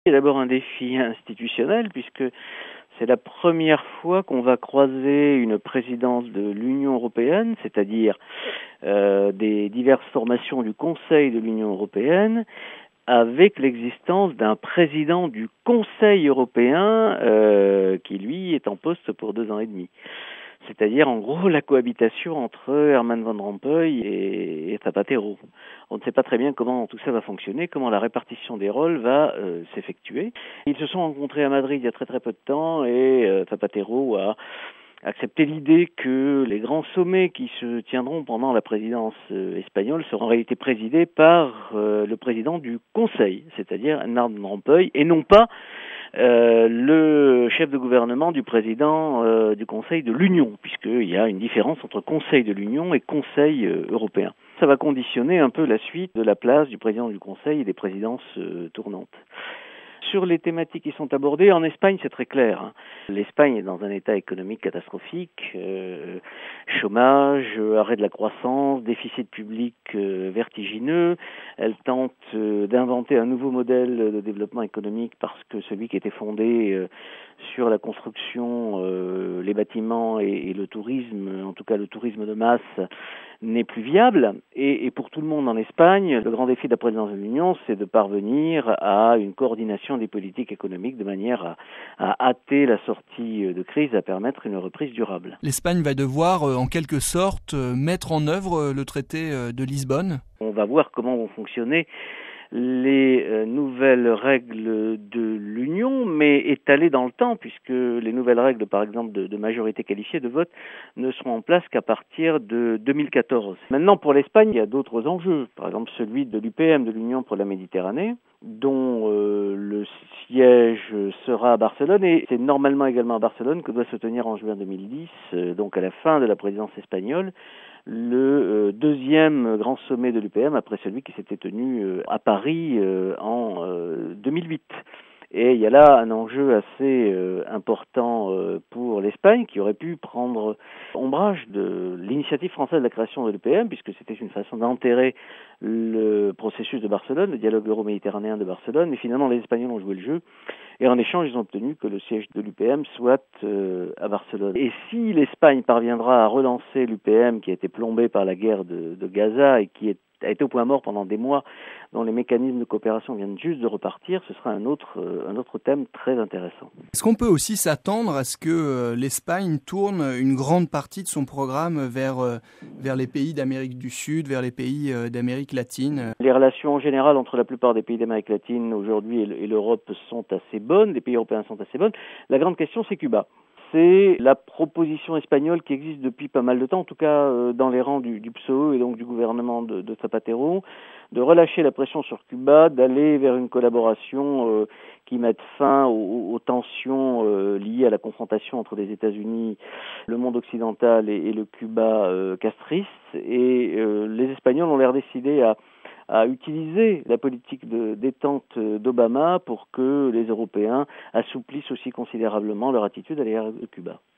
C'est d'abord un défi institutionnel puisque c'est la première fois qu'on va croiser une présidence de l'Union européenne, c'est-à-dire des diverses formations du Conseil de l'Union européenne, avec l'existence d'un président du Conseil européen qui, lui, est en poste pour 2 ans et demi. C'est-à-dire, en gros, la cohabitation entre Herman Van Rompuy et Zapatero. On ne sait pas très bien comment tout ça va fonctionner, comment la répartition des rôles va s'effectuer. Ils se sont rencontrés à Madrid il y a très très peu de temps et Zapatero a accepté l'idée que les grands sommets qui se tiendront pendant la présidence espagnole seront en réalité présidés par le président du Conseil, c'est-à-dire Herman Van Rompuy, et non pas le chef de gouvernement du président du Conseil de l'Union, puisqu'il y a une différence entre Conseil de l'Union et Conseil européen. Ça va conditionner un peu la suite de la place du président du Conseil et des présidences tournantes. Sur les thématiques qui sont abordées, en Espagne, c'est très clair. L'Espagne est dans un état économique catastrophique, chômage, arrêt de la croissance, déficit public vertigineux. Elle tente d'inventer un nouveau modèle de développement économique parce que celui qui était fondé sur la construction, les bâtiments et le tourisme, en tout cas le tourisme de masse, n'est plus viable. Et pour tout le monde en Espagne, le grand défi de la présidence de l'Union, c'est de parvenir à une coordination des politiques économiques de manière à hâter la sortie de crise, à permettre une reprise durable. L'Espagne va devoir, en quelque sorte, mettre en œuvre le traité de Lisbonne. On va voir comment vont fonctionner les nouvelles règles de l'Union, mais étalées dans le temps, puisque les nouvelles règles, par exemple, de majorité qualifiée de vote, ne seront en place qu'à partir de 2014. Maintenant, pour l'Espagne, il y a d'autres enjeux. Par exemple, celui de l'UPM, de l'Union pour la Méditerranée, dont le siège sera à Barcelone, et c'est normalement également à Barcelone que doit se tenir en juin 2010, donc à la fin de la présidence espagnole, le deuxième grand sommet de l'UPM après celui qui s'était tenu à Paris en 2008. Et il y a là un enjeu assez important pour l'Espagne qui aurait pu prendre ombrage de l'initiative française de la création de l'UPM, puisque c'était une façon d'enterrer le processus de Barcelone, le dialogue euro-méditerranéen de Barcelone, mais finalement les Espagnols ont joué le jeu et en échange ils ont obtenu que le siège de l'UPM soit à Barcelone. Et si l'Espagne parviendra à relancer l'UPM qui a été plombée par la guerre de Gaza et qui a été au point mort pendant des mois, dont les mécanismes de coopération viennent juste de repartir, ce sera un autre thème très intéressant. Est-ce qu'on peut aussi s'attendre à ce que l'Espagne tourne une grande partie de son programme vers les pays d'Amérique du Sud, vers les pays d'Amérique latine? Les relations en général entre la plupart des pays d'Amérique latine aujourd'hui et l'Europe sont assez bonnes, les pays européens sont assez bonnes. La grande question, c'est Cuba. C'est la proposition espagnole qui existe depuis pas mal de temps, en tout cas dans les rangs du PSOE et donc du gouvernement de Zapatero, de relâcher la pression sur Cuba, d'aller vers une collaboration qui mette fin aux tensions liées à la confrontation entre les États-Unis, le monde occidental et le Cuba castriste. Et les Espagnols ont l'air décidés à utiliser la politique de détente d'Obama pour que les Européens assouplissent aussi considérablement leur attitude à l'égard de Cuba.